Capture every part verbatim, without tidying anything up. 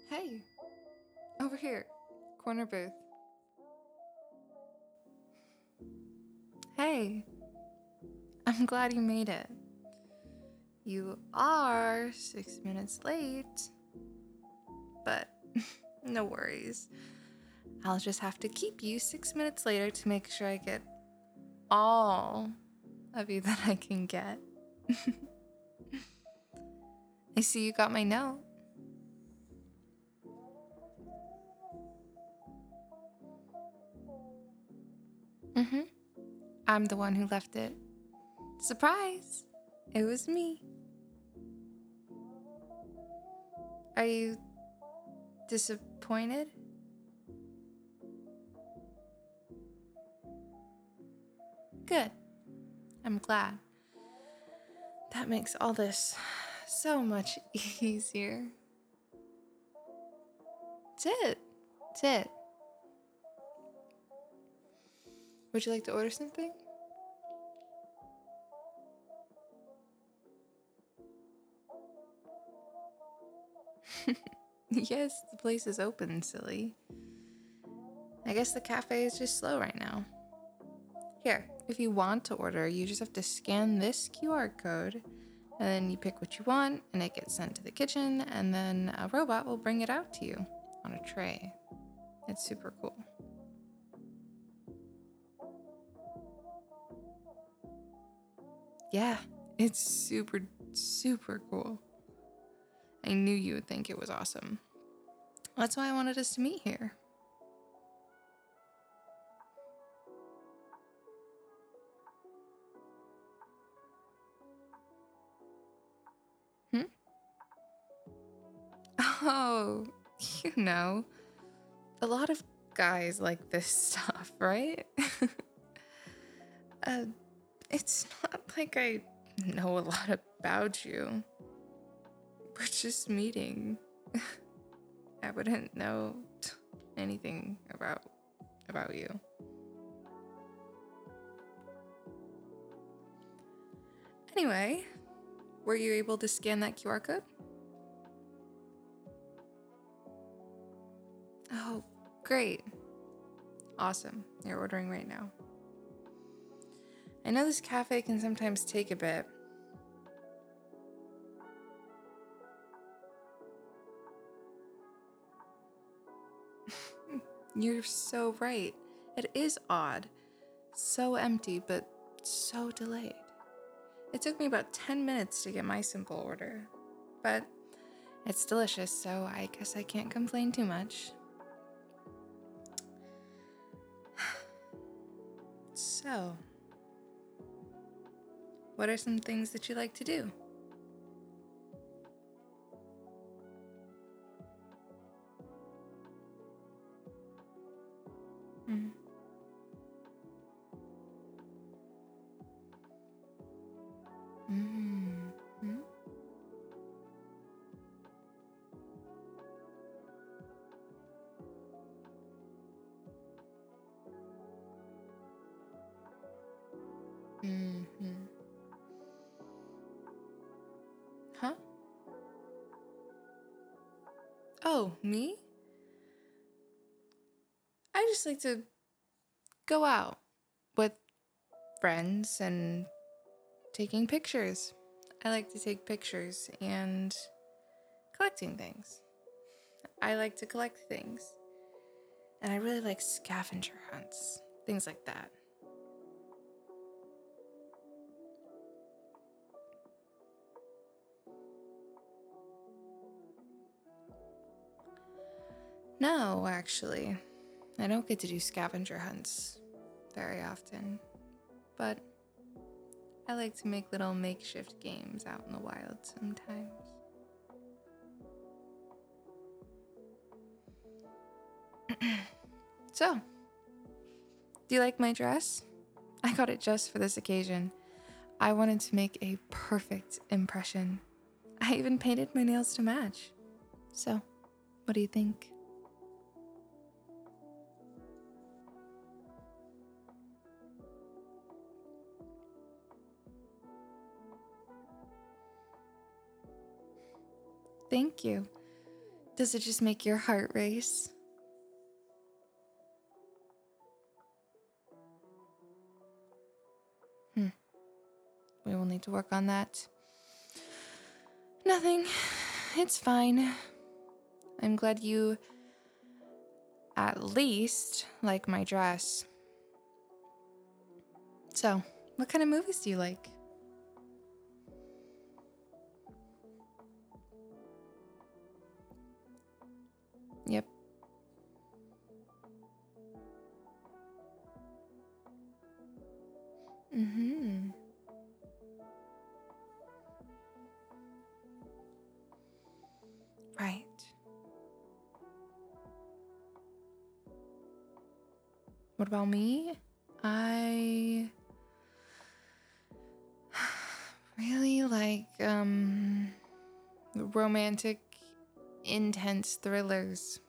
Hey, over here, corner booth. Hey, I'm glad you made it. You are six minutes late, but no worries. I'll just have to keep you six minutes later to make sure I get all of you that I can get. I see you got my note. Mm-hmm. I'm the one who left it. Surprise! It was me. Are you disappointed? Good. I'm glad. That makes all this so much easier. Tit. Tit. Would you like to order something? Yes, the place is open, silly. I guess the cafe is just slow right now. Here, if you want to order, you just have to scan this Q R code, and then you pick what you want, and it gets sent to the kitchen, and then a robot will bring it out to you on a tray. It's super cool. Yeah, it's super, super cool. I knew you would think it was awesome. That's why I wanted us to meet here. Hmm? Oh, you know, a lot of guys like this stuff, right? uh, it's not like I know a lot about you. We're just meeting. I wouldn't know anything about about you. Anyway, were you able to scan that Q R code? Oh, great. Awesome. You're ordering right now. I know this cafe can sometimes take a bit. You're so right. It is odd. So empty, but so delayed. It took me about ten minutes to get my simple order. But it's delicious, so I guess I can't complain too much. So, what are some things that you like to do? Mm. Mm. Mm. Mm-hmm. Huh? Oh, me? I just like to go out with friends and taking pictures. I like to take pictures and collecting things. I like to collect things. And I really like scavenger hunts, things like that. No, actually. I don't get to do scavenger hunts very often. But I like to make little makeshift games out in the wild sometimes. So, do you like my dress? I got it just for this occasion. I wanted to make a perfect impression. I even painted my nails to match. So, what do you think? Thank you. Does it just make your heart race? Hmm. We will need to work on that. Nothing. It's fine. I'm glad you at least like my dress. So, what kind of movies do you like? Yep. Mm-hmm. Right. What about me? I really like um romantic, intense thrillers.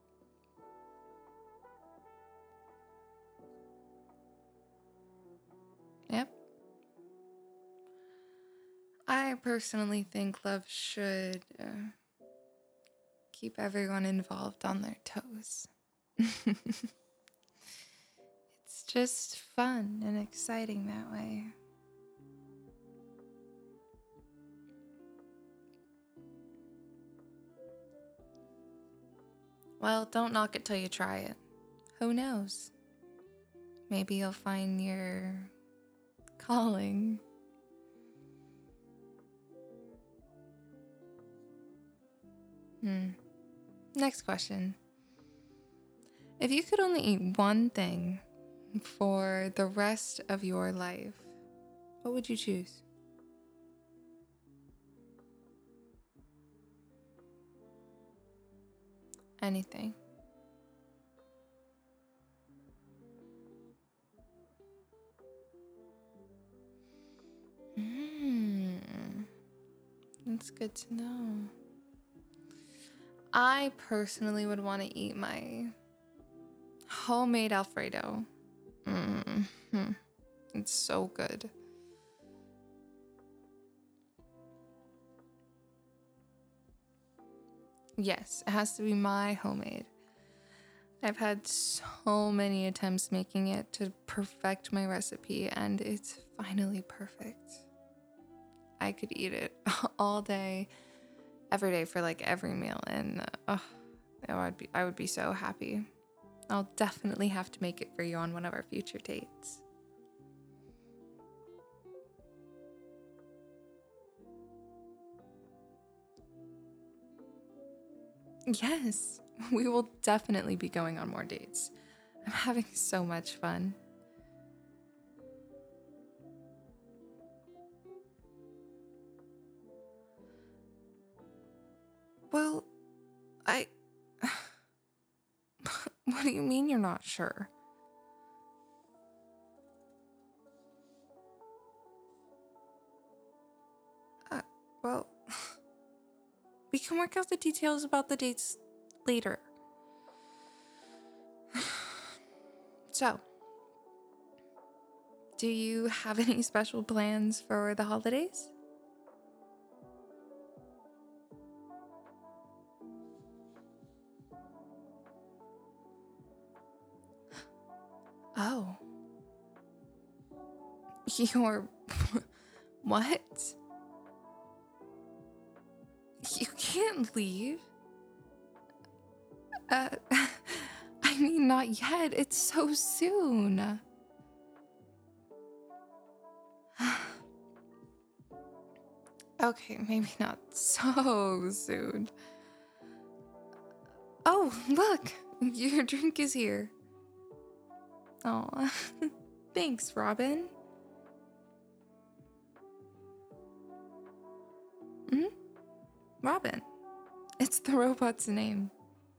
Yep. I personally think love should uh, keep everyone involved on their toes. It's just fun and exciting that way. Well, don't knock it till you try it. Who knows? Maybe you'll find your calling. Hmm. Next question. If you could only eat one thing for the rest of your life, what would you choose? Anything. Hmm. That's good to know. I personally would want to eat my homemade Alfredo. Mm-hmm. It's so good. Yes, it has to be my homemade. I've had so many attempts making it to perfect my recipe, and it's finally perfect. I could eat it all day, every day for like every meal, and uh, oh, I would be I would be so happy. I'll definitely have to make it for you on one of our future dates. Yes, we will definitely be going on more dates. I'm having so much fun. Well, I. What do you mean you're not sure? Uh, well, we can work out the details about the dates later. So, do you have any special plans for the holidays? Oh. You're. What? You can't leave? Uh, I mean, not yet. It's so soon. Okay, maybe not so soon. Oh, look! Your drink is here. Oh, thanks, Robin. Hmm? Robin. It's the robot's name.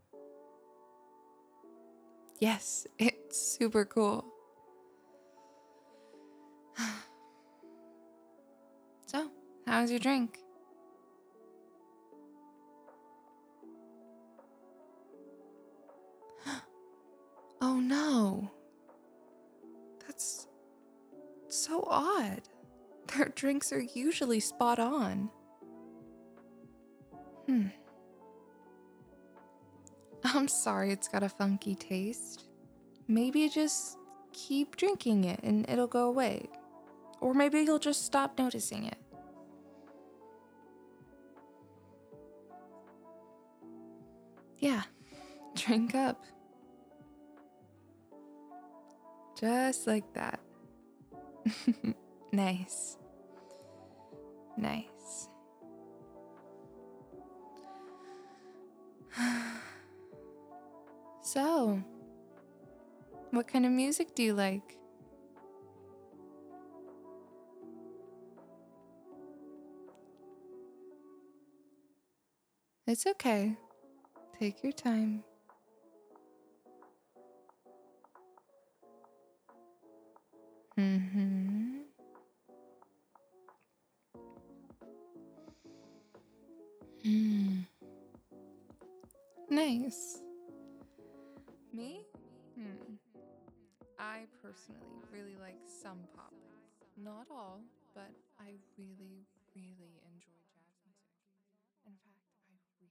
Yes, it's super cool. So, how's your drink? Oh no. That's so odd. Their drinks are usually spot on. Hmm. I'm sorry it's got a funky taste. Maybe just keep drinking it and it'll go away. Or maybe you'll just stop noticing it. Yeah, drink up. Just like that. Nice. Nice. So, what kind of music do you like? It's okay. Take your time. Mm-hmm. Mm. Nice. Me? Hmm. I personally really like some pop. Not all, but I really, really enjoy jazz music. In fact, I really,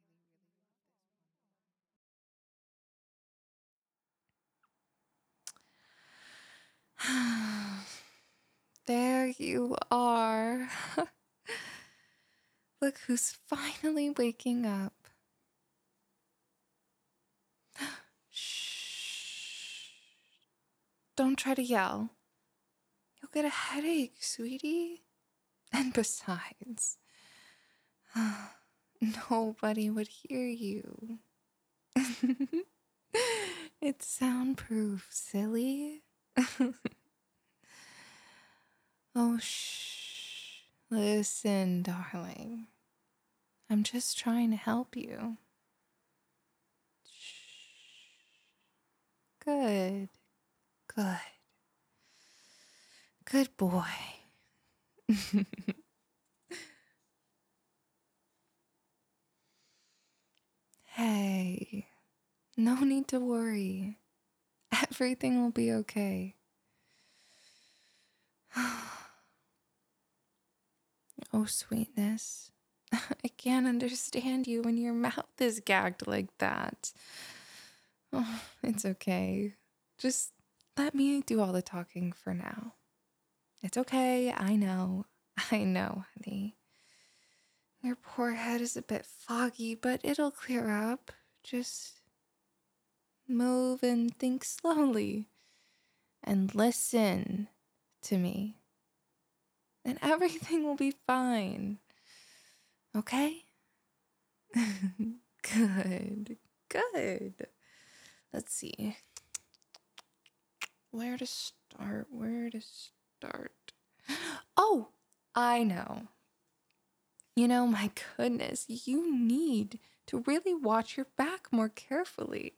really love this one. There you are. Look who's finally waking up. Shh. Don't try to yell. You'll get a headache, sweetie. And besides, nobody would hear you. It's soundproof, silly. Oh, shh. Listen, darling. I'm just trying to help you. Shh. Good. Good. Good boy. Hey, no need to worry. Everything will be okay. Oh, sweetness. I can't understand you when your mouth is gagged like that. Oh, it's okay. Just let me do all the talking for now. It's okay. I know. I know, honey. Your poor head is a bit foggy, but it'll clear up. Just move and think slowly. And listen to me. And everything will be fine. Okay? Good. Good. Let's see. Where to start? Where to start? Oh, I know. You know, my goodness, you need to really watch your back more carefully.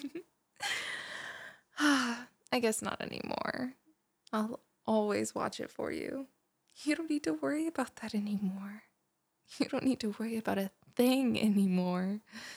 I guess not anymore. I'll always watch it for you. You don't need to worry about that anymore. You don't need to worry about a thing anymore.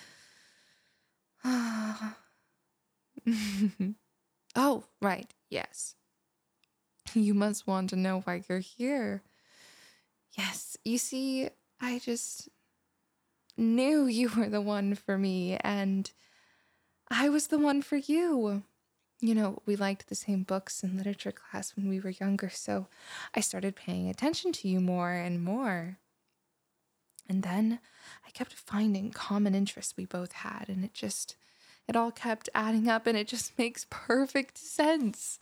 Oh, right, yes. You must want to know why you're here. Yes, you see, I just knew you were the one for me, and I was the one for you. You know, we liked the same books in literature class when we were younger, so I started paying attention to you more and more. And then I kept finding common interests we both had, and it just, it all kept adding up, and it just makes perfect sense.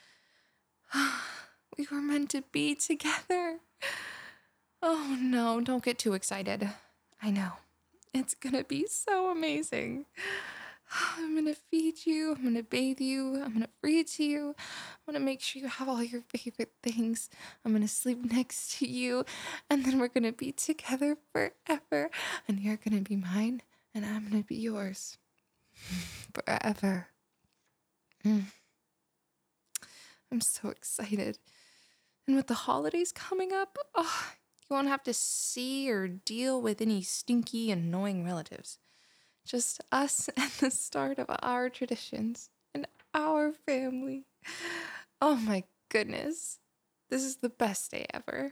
We were meant to be together. Oh no, don't get too excited. I know. It's gonna be so amazing. I'm gonna feed you, I'm gonna bathe you, I'm gonna read to you, I'm gonna make sure you have all your favorite things, I'm gonna sleep next to you, and then we're gonna be together forever, and you're gonna be mine, and I'm gonna be yours. Forever. Mm. I'm so excited. And with the holidays coming up, oh, you won't have to see or deal with any stinky, annoying relatives. Just us and the start of our traditions and our family. Oh my goodness. This is the best day ever.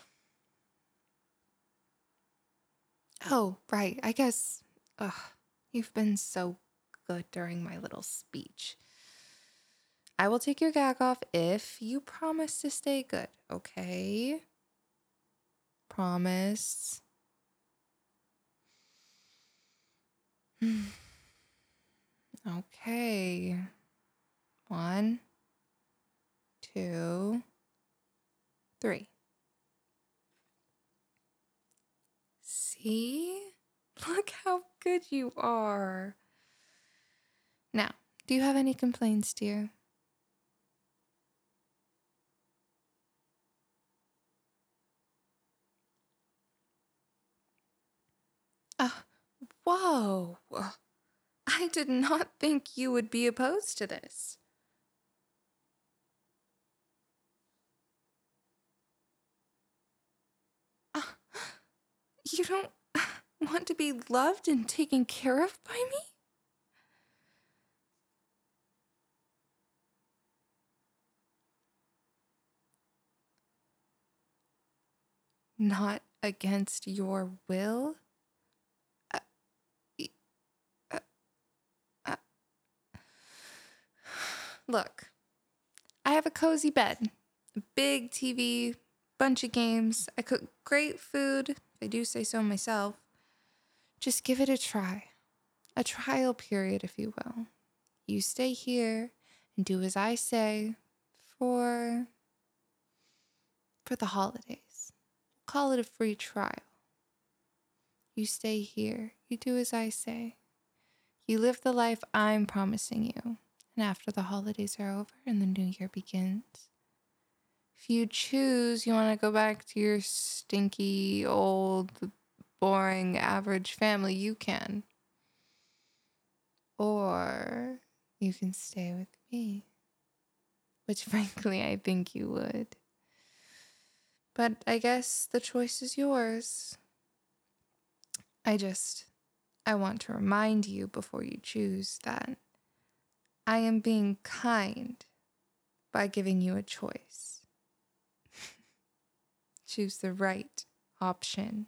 Oh, right. I guess ugh, You've been so good during my little speech. I will take your gag off if you promise to stay good, okay? Promise. Okay. One, two, three. See? Look how good you are. Now, do you have any complaints, dear? Uh, whoa. I did not think you would be opposed to this. Uh, you don't want to be loved and taken care of by me? Not against your will? Uh, uh, uh. Look, I have a cozy bed, a big T V, bunch of games. I cook great food, if I do say so myself. Just give it a try. A trial period, if you will. You stay here and do as I say for for the holidays. Call it a free trial. You stay here. You do as I say. You live the life I'm promising you. And after the holidays are over and the new year begins, if you choose you want to go back to your stinky, old, boring, average family, you can. Or you can stay with me, which frankly I think you would. But I guess the choice is yours. I just, I want to remind you before you choose that I am being kind by giving you a choice. Choose the right option.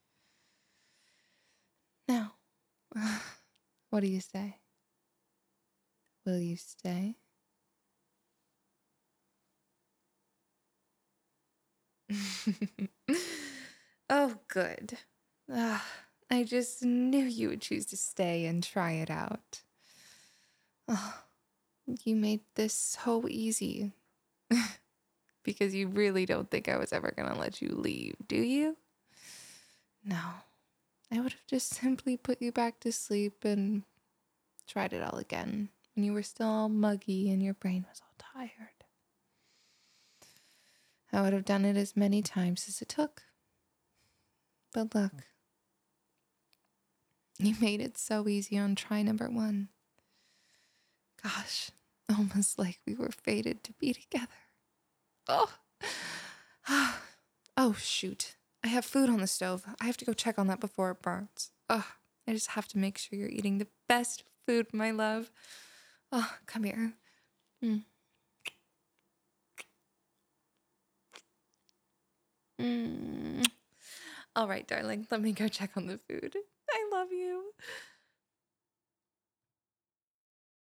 Now, what do you say? Will you stay? Oh, good. Ugh, I just knew you would choose to stay and try it out. Oh, you made this so easy. Because you really don't think I was ever going to let you leave, do you? No. I would have just simply put you back to sleep and tried it all again when you were still all muggy and your brain was all tired. I would have done it as many times as it took. But look, you made it so easy on try number one. Gosh, almost like we were fated to be together. Oh, oh shoot. I have food on the stove. I have to go check on that before it burns. Oh, I just have to make sure you're eating the best food, my love. Oh, come here. Mm. Mm. All right, darling, let me go check on the food. I love you.